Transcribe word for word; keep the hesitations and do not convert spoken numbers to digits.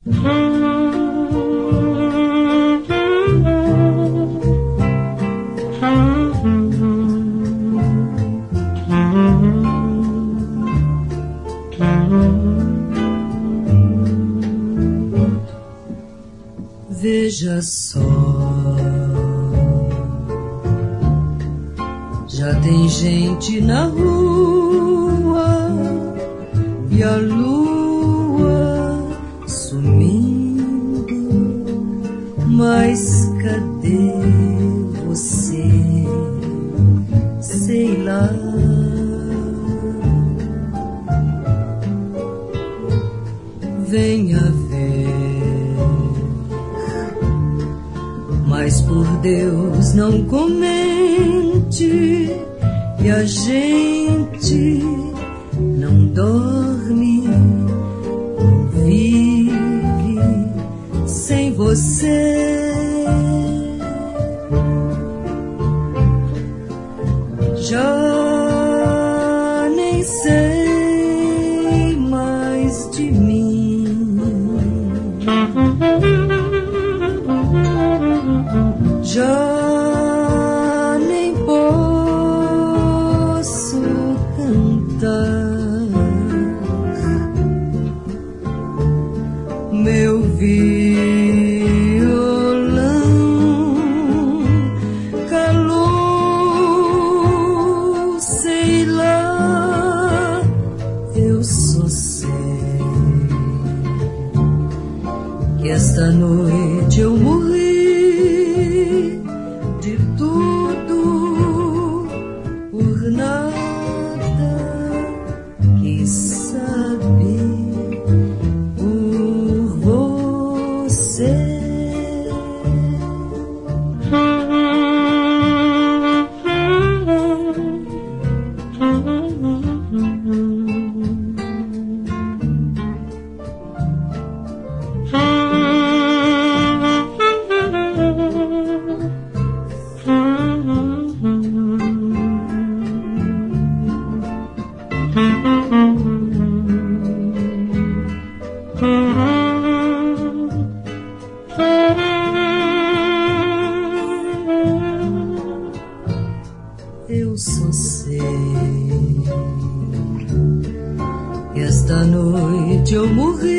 Veja só, já tem gente na rua e a lua sumindo, mas cadê você? Sei lá. Venha ver, mas por Deus não comente, e a gente não dorme, não vive sem você. Já nem sei mais de mim. Já nem posso cantar. Meu violão calou, sei lá. Eu só sei que esta noite eu morri de tudo por nada, quem sabe por você. Eu só sei que esta noite eu morri